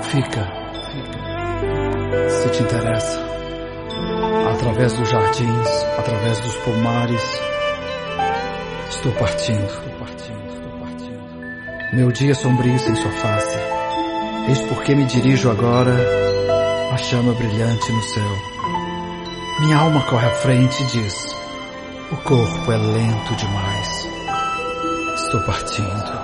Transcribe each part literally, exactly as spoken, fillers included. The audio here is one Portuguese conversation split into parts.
Fica, fica, se te interessa. Através dos jardins, através dos pomares, estou partindo, estou partindo, estou partindo. Meu dia sombrio sem sua face, eis porque me dirijo agora à chama brilhante no céu. Minha alma corre à frente e diz: o corpo é lento demais. Estou partindo.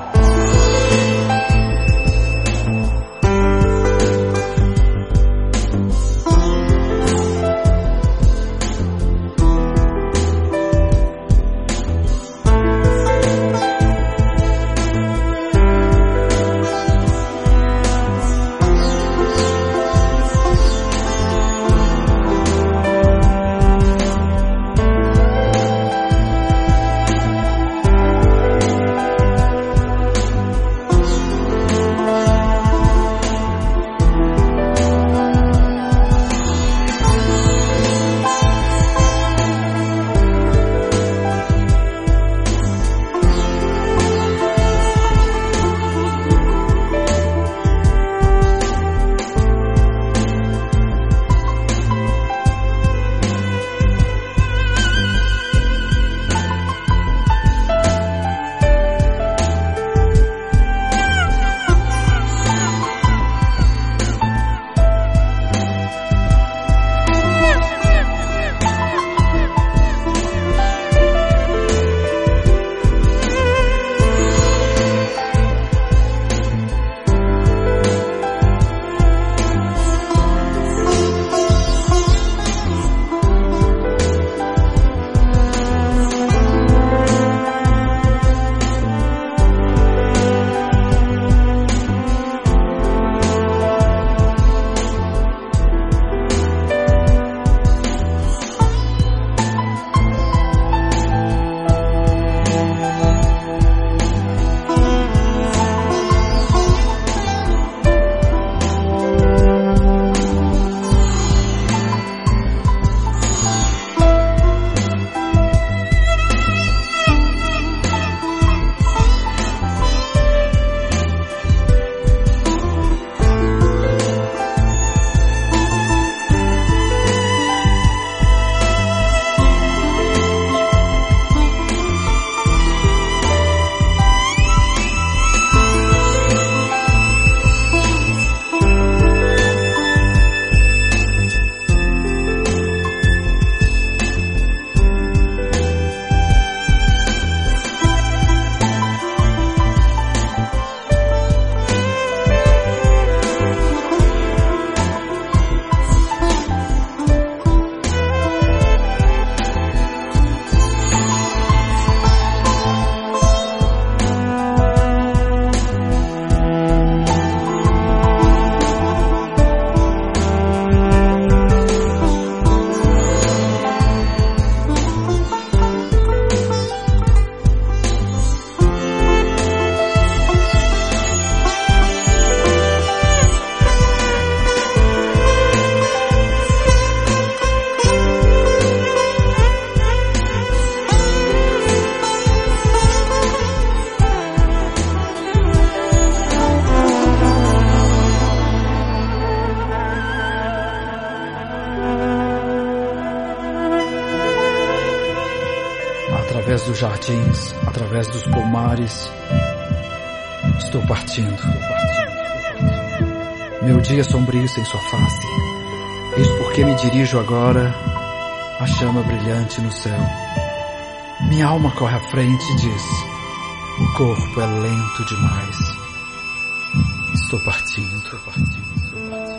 Através dos jardins, através dos pomares, estou partindo, estou partindo. Meu dia sombrio sem sua face, eis porque me dirijo agora à chama brilhante no céu. Minha alma corre à frente e diz: o corpo é lento demais. Estou partindo, estou partindo, estou partindo.